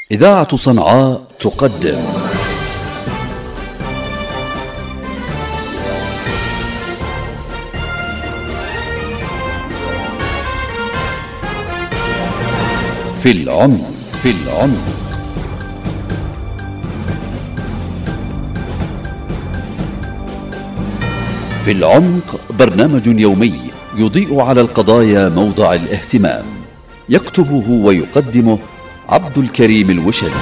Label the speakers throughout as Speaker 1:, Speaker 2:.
Speaker 1: إذاعة صنعاء تقدم في العمق. في العمق برنامج يومي يضيء على القضايا موضع الاهتمام، يكتبه ويقدمه عبد الكريم الوشري.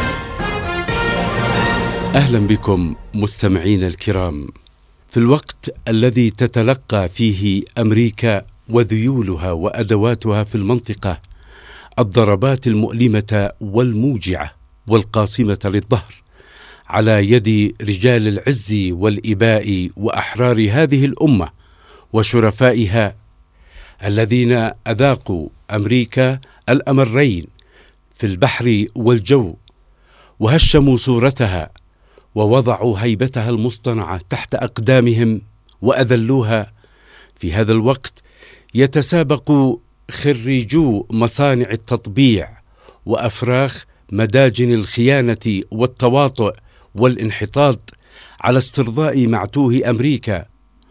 Speaker 2: أهلا بكم مستمعين الكرام. في الوقت الذي تتلقى فيه أمريكا وذيولها وأدواتها في المنطقة الضربات المؤلمة والموجعة والقاصمة للظهر على يد رجال العز والإباء وأحرار هذه الأمة وشرفائها الذين أذاقوا أمريكا الأمرين في البحر والجو، وهشموا صورتها ووضعوا هيبتها المصطنعة تحت أقدامهم وأذلوها. في هذا الوقت يتسابق خريجو مصانع التطبيع وأفراخ مداجن الخيانة والتواطؤ والانحطاط على استرضاء معتوه أمريكا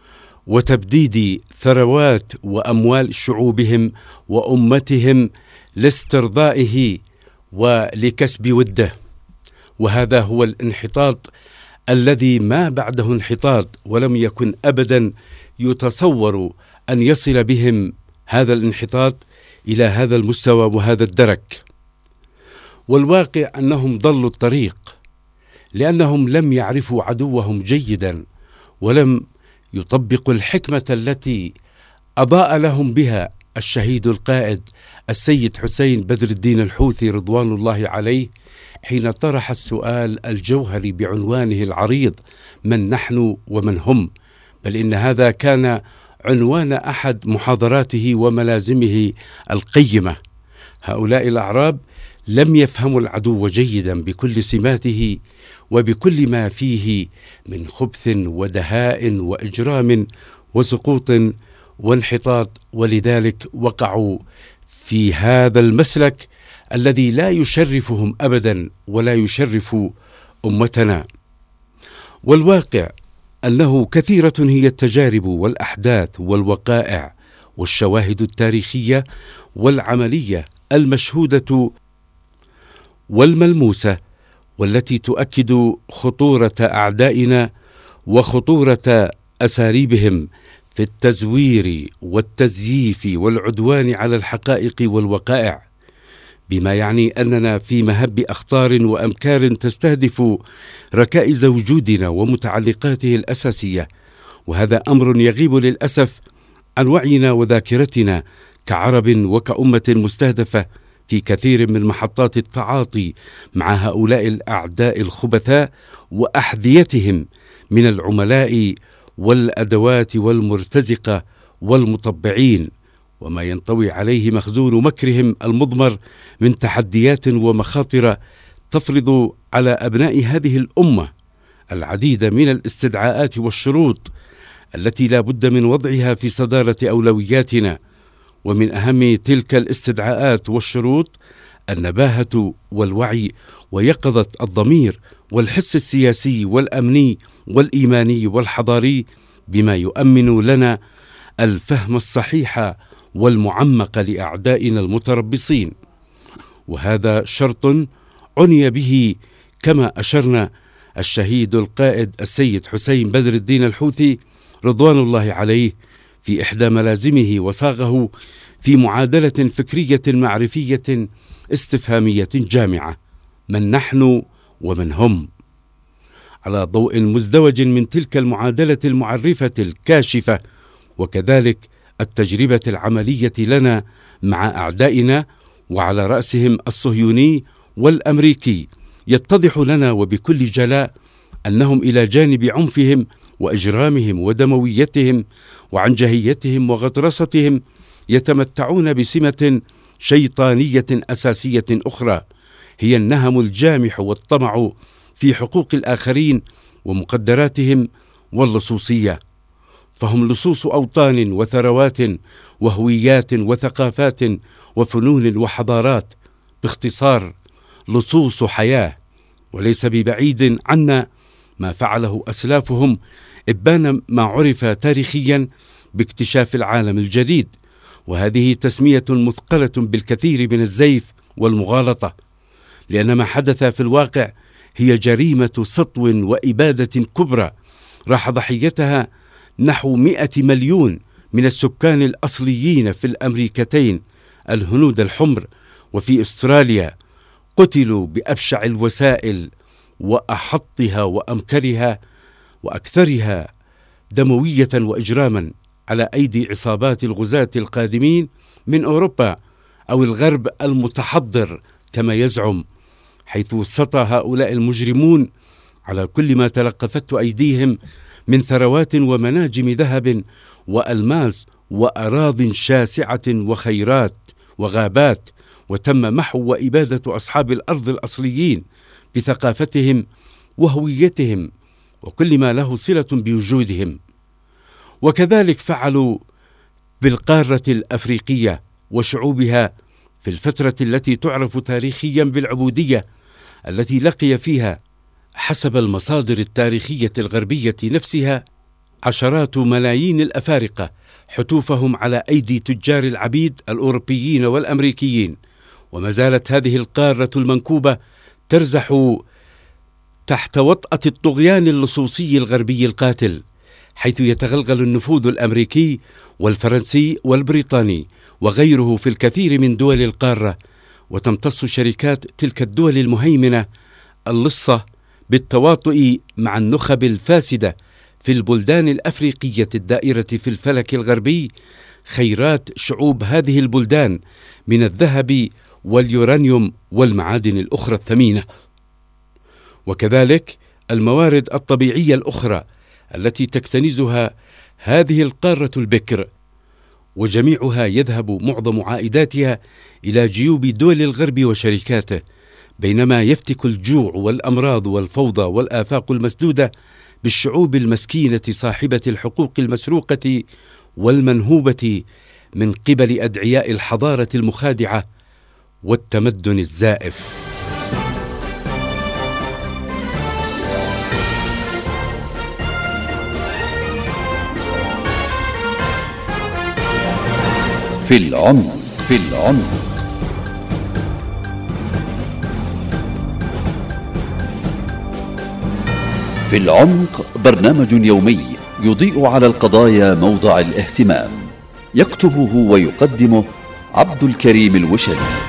Speaker 2: وتبديد ثروات وأموال شعوبهم وأمتهم لاسترضائه ولكسب وده. وهذا هو الانحطاط الذي ما بعده انحطاط، ولم يكن أبدا يتصور أن يصل بهم هذا الانحطاط إلى هذا المستوى وهذا الدرك. والواقع أنهم ضلوا الطريق لأنهم لم يعرفوا عدوهم جيدا، ولم يطبقوا الحكمة التي أضاء لهم بها الشهيد القائد السيد حسين بدر الدين الحوثي رضوان الله عليه حين طرح السؤال الجوهري بعنوانه العريض: من نحن ومن هم؟ بل إن هذا كان عنوان أحد محاضراته وملازمه القيمة. هؤلاء الأعراب لم يفهموا العدو جيدا بكل سماته وبكل ما فيه من خبث ودهاء وإجرام وسقوط وانحطاط، ولذلك وقعوا في هذا المسلك الذي لا يشرفهم أبدا ولا يشرف أمتنا. والواقع أنه كثيرة هي التجارب والأحداث والوقائع والشواهد التاريخية والعملية المشهودة والملموسة، والتي تؤكد خطورة أعدائنا وخطورة أساليبهم في التزوير والتزييف والعدوان على الحقائق والوقائع، بما يعني أننا في مهب أخطار وأمكار تستهدف ركائز وجودنا ومتعلقاته الأساسية. وهذا أمر يغيب للأسف عن وعينا وذاكرتنا كعرب وكأمة مستهدفة في كثير من محطات التعاطي مع هؤلاء الأعداء الخبثاء وأحذيتهم من العملاء والأدوات والمرتزقة والمطبعين، وما ينطوي عليه مخزون مكرهم المضمر من تحديات ومخاطر تفرض على أبناء هذه الأمة العديد من الاستدعاءات والشروط التي لا بد من وضعها في صدارة أولوياتنا. ومن أهم تلك الاستدعاءات والشروط النباهة والوعي ويقظة الضمير والحس السياسي والأمني والإيماني والحضاري، بما يؤمن لنا الفهم الصحيح والمعمق لأعدائنا المتربصين. وهذا شرط عني به كما أشرنا الشهيد القائد السيد حسين بدر الدين الحوثي رضوان الله عليه في إحدى ملازمه، وصاغه في معادلة فكرية معرفية استفهامية جامعة: من نحن ومن هم؟ على ضوء مزدوج من تلك المعادلة المعرفة الكاشفة وكذلك التجربة العملية لنا مع أعدائنا وعلى رأسهم الصهيوني والأمريكي، يتضح لنا وبكل جلاء أنهم إلى جانب عنفهم وإجرامهم ودمويتهم وعنجهيتهم وغطرستهم يتمتعون بسمة شيطانية أساسية أخرى، هي النهم الجامح والطمع في حقوق الآخرين ومقدراتهم واللصوصية. فهم لصوص أوطان وثروات وهويات وثقافات وفنون وحضارات، باختصار لصوص حياة، وليس ببعيد عنا ما فعله أسلافهم إبان ما عرف تاريخيا باكتشاف العالم الجديد، وهذه تسمية مثقلة بالكثير من الزيف والمغالطة، لأن ما حدث في الواقع هي جريمة سطو وإبادة كبرى راح ضحيتها نحو 100 مليون من السكان الأصليين في الأمريكتين الهنود الحمر وفي أستراليا، قتلوا بأبشع الوسائل وأحطها وأمكرها وأكثرها دموية وإجراما على أيدي عصابات الغزاة القادمين من أوروبا أو الغرب المتحضر كما يزعم، حيث سطى هؤلاء المجرمون على كل ما تلقفته أيديهم من ثروات ومناجم ذهب وألماس وأراضٍ شاسعة وخيرات وغابات، وتم محو وإبادة أصحاب الأرض الأصليين بثقافتهم وهويتهم وكل ما له صلة بوجودهم. وكذلك فعلوا بالقارة الأفريقية وشعوبها في الفترة التي تعرف تاريخيا بالعبودية، التي لقي فيها حسب المصادر التاريخية الغربية نفسها عشرات ملايين الأفارقة حتوفهم على أيدي تجار العبيد الأوروبيين والأمريكيين. وما زالت هذه القارة المنكوبة ترزح تحت وطأة الطغيان اللصوصي الغربي القاتل، حيث يتغلغل النفوذ الأمريكي والفرنسي والبريطاني وغيره في الكثير من دول القارة، وتمتص شركات تلك الدول المهيمنة اللصة بالتواطؤ مع النخب الفاسدة في البلدان الأفريقية الدائرة في الفلك الغربي خيرات شعوب هذه البلدان من الذهب واليورانيوم والمعادن الأخرى الثمينة، وكذلك الموارد الطبيعية الأخرى التي تكتنزها هذه القارة البكر، وجميعها يذهب معظم عائداتها إلى جيوب دول الغرب وشركاته، بينما يفتك الجوع والأمراض والفوضى والآفاق المسدودة بالشعوب المسكينة صاحبة الحقوق المسروقة والمنهوبة من قبل أدعياء الحضارة المخادعة والتمدن الزائف.
Speaker 1: في العمق. في العمق. في العمق برنامج يومي يضيء على القضايا موضع الاهتمام، يكتبه ويقدمه عبد الكريم الوشلي.